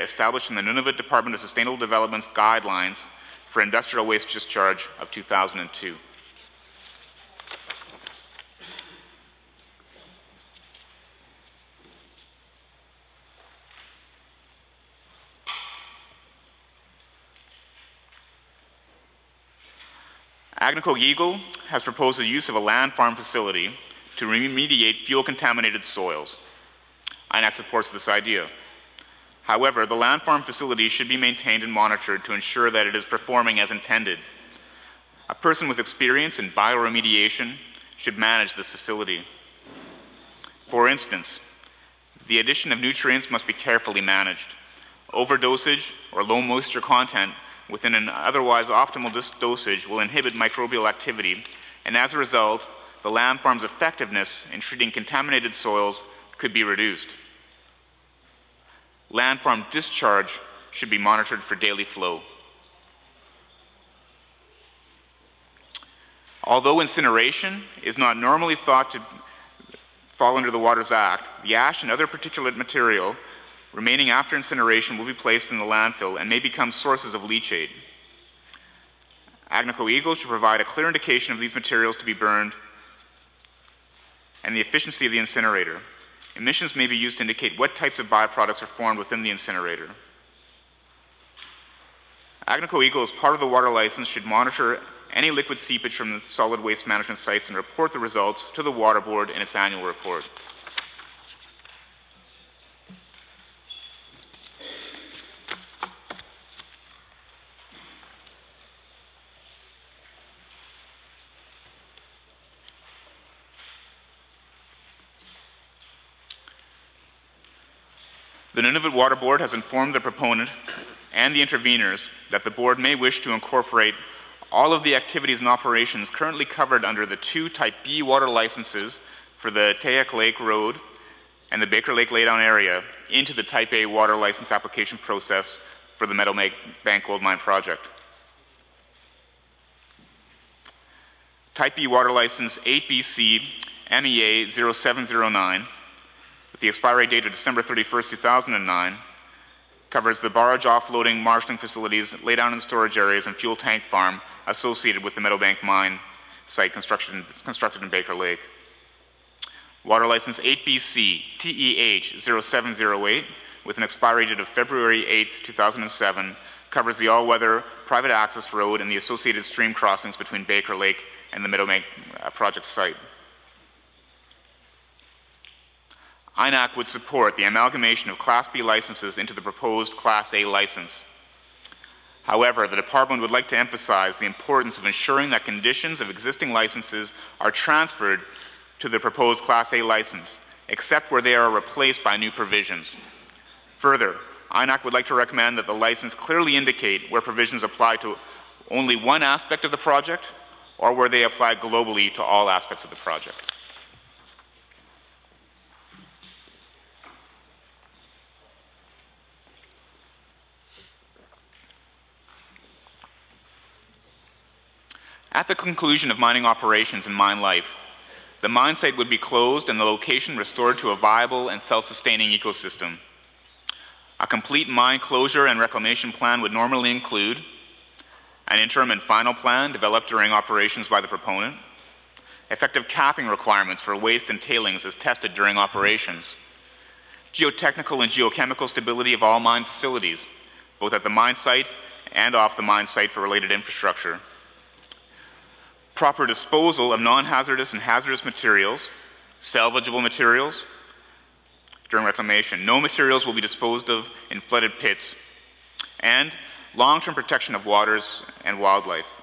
established in the Nunavut Department of Sustainable Development's Guidelines for Industrial Waste Discharge of 2002. Agnico Eagle has proposed the use of a land farm facility to remediate fuel-contaminated soils. INAC supports this idea. However, the land farm facility should be maintained and monitored to ensure that it is performing as intended. A person with experience in bioremediation should manage this facility. For instance, the addition of nutrients must be carefully managed. Overdosage or low moisture content within an otherwise optimal dosage will inhibit microbial activity, and as a result, the land farm's effectiveness in treating contaminated soils could be reduced. Land farm discharge should be monitored for daily flow. Although incineration is not normally thought to fall under the Waters Act, the ash and other particulate material remaining after incineration will be placed in the landfill and may become sources of leachate. Agnico Eagle should provide a clear indication of these materials to be burned and the efficiency of the incinerator. Emissions may be used to indicate what types of byproducts are formed within the incinerator. Agnico Eagle, as part of the water license, should monitor any liquid seepage from the solid waste management sites and report the results to the Water Board in its annual report. The Nunavut Water Board has informed the proponent and the interveners that the board may wish to incorporate all of the activities and operations currently covered under the two Type B water licenses for the Tayak Lake Road and the Baker Lake laydown area into the Type A water license application process for the Meadowbank Gold Mine project. Type B water license 8BC MEA 0709, with the expiry date of December 31st, 2009, covers the barge offloading, marshalling facilities, laydown and storage areas, and fuel tank farm associated with the Meadowbank mine site constructed in Baker Lake. Water license 8BC TEH 0708, with an expiry date of February 8th, 2007, covers the all-weather private access road and the associated stream crossings between Baker Lake and the Meadowbank project site. INAC would support the amalgamation of Class B licenses into the proposed Class A license. However, the Department would like to emphasize the importance of ensuring that conditions of existing licenses are transferred to the proposed Class A license, except where they are replaced by new provisions. Further, INAC would like to recommend that the license clearly indicate where provisions apply to only one aspect of the project or where they apply globally to all aspects of the project. At the conclusion of mining operations and mine life, the mine site would be closed and the location restored to a viable and self-sustaining ecosystem. A complete mine closure and reclamation plan would normally include an interim and final plan developed during operations by the proponent, effective capping requirements for waste and tailings as tested during operations, geotechnical and geochemical stability of all mine facilities, both at the mine site and off the mine site for related infrastructure, proper disposal of non-hazardous and hazardous materials, salvageable materials during reclamation. No materials will be disposed of in flooded pits, and long-term protection of waters and wildlife.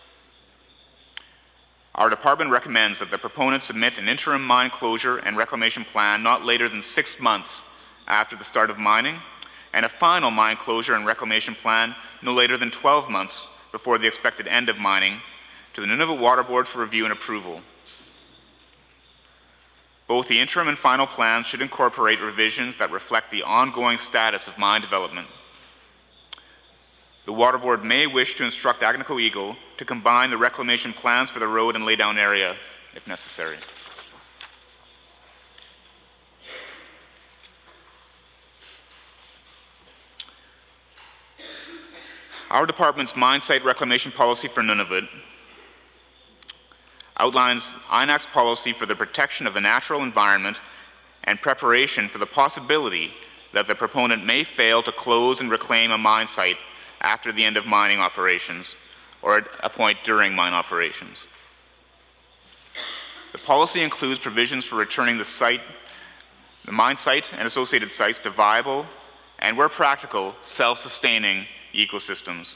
Our department recommends that the proponent submit an interim mine closure and reclamation plan not later than 6 months after the start of mining, and a final mine closure and reclamation plan no later than 12 months before the expected end of mining, to the Nunavut Water Board for review and approval. Both the interim and final plans should incorporate revisions that reflect the ongoing status of mine development. The Water Board may wish to instruct Agnico Eagle to combine the reclamation plans for the road and laydown area if necessary. Our department's mine site reclamation policy for Nunavut outlines INAC's policy for the protection of the natural environment and preparation for the possibility that the proponent may fail to close and reclaim a mine site after the end of mining operations or at a point during mine operations. The policy includes provisions for returning the mine site and associated sites to viable and, where practical, self-sustaining ecosystems.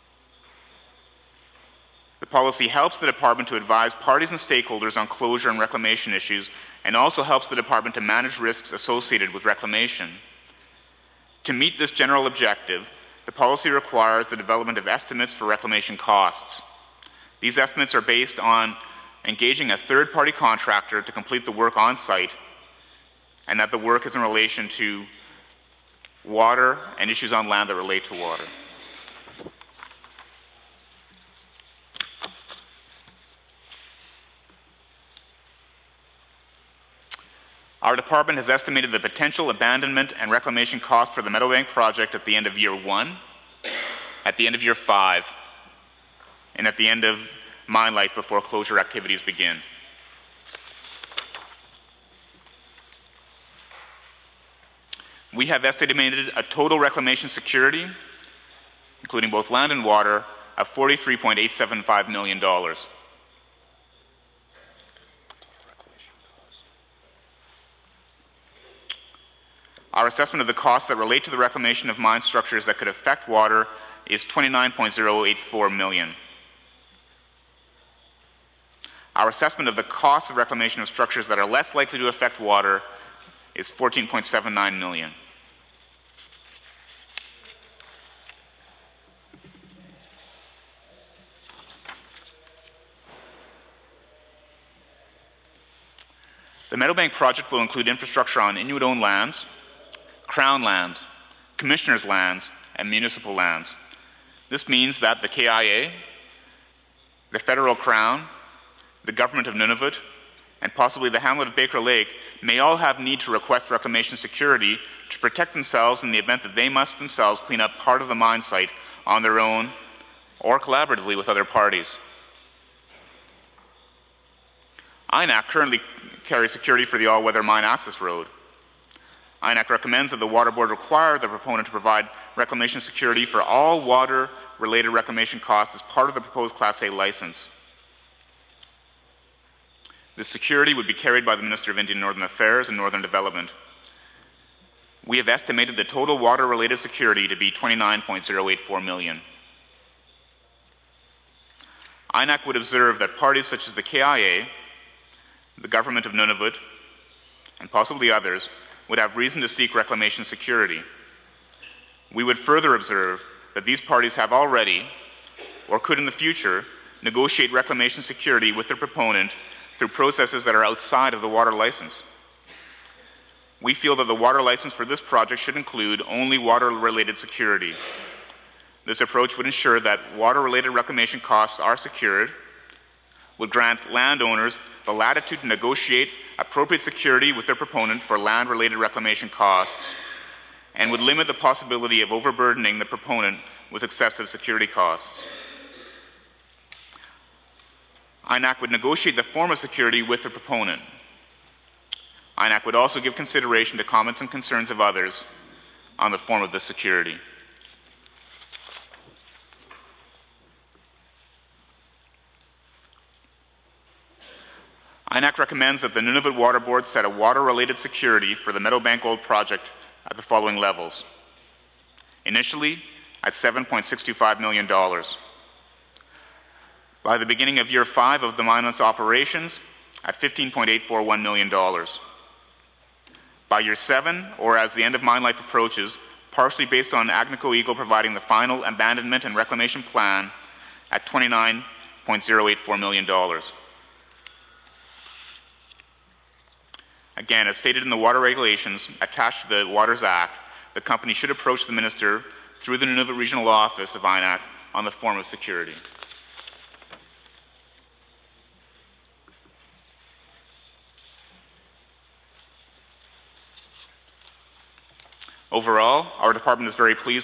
The policy helps the department to advise parties and stakeholders on closure and reclamation issues, and also helps the department to manage risks associated with reclamation. To meet this general objective, the policy requires the development of estimates for reclamation costs. These estimates are based on engaging a third-party contractor to complete the work on site, and that the work is in relation to water and issues on land that relate to water. Our department has estimated the potential abandonment and reclamation cost for the Meadowbank project at the end of year 1, at the end of year 5, and at the end of mine life before closure activities begin. We have estimated a total reclamation security, including both land and water, of $43.875 million. Our assessment of the costs that relate to the reclamation of mine structures that could affect water is $29.084 million. Our assessment of the cost of reclamation of structures that are less likely to affect water is $14.79 million. The Meadowbank project will include infrastructure on Inuit-owned lands, Crown lands, Commissioners' lands, and municipal lands. This means that the KIA, the Federal Crown, the Government of Nunavut, and possibly the Hamlet of Baker Lake may all have need to request reclamation security to protect themselves in the event that they must themselves clean up part of the mine site on their own or collaboratively with other parties. INAC currently carries security for the all-weather mine access road. INAC recommends that the Water Board require the proponent to provide reclamation security for all water-related reclamation costs as part of the proposed Class A license. This security would be carried by the Minister of Indian Northern Affairs and Northern Development. We have estimated the total water-related security to be $29.084 million. INAC would observe that parties such as the KIA, the Government of Nunavut, and possibly others would have reason to seek reclamation security. We would further observe that these parties have already, or could in the future, negotiate reclamation security with their proponent through processes that are outside of the water license. We feel that the water license for this project should include only water-related security. This approach would ensure that water-related reclamation costs are secured, would grant landowners the latitude to negotiate appropriate security with their proponent for land-related reclamation costs, and would limit the possibility of overburdening the proponent with excessive security costs. INAC would negotiate the form of security with the proponent. INAC would also give consideration to comments and concerns of others on the form of this security. INAC recommends that the Nunavut Water Board set a water-related security for the Meadowbank Gold project at the following levels. Initially, at $7.625 million. By the beginning of year 5 of the mine's operations, at $15.841 million. By year 7, or as the end of mine life approaches, partially based on Agnico Eagle providing the final abandonment and reclamation plan, at $29.084 million. Again, as stated in the water regulations attached to the Waters Act, the company should approach the Minister through the Nunavut Regional Office of INAC on the form of security. Overall, our department is very pleased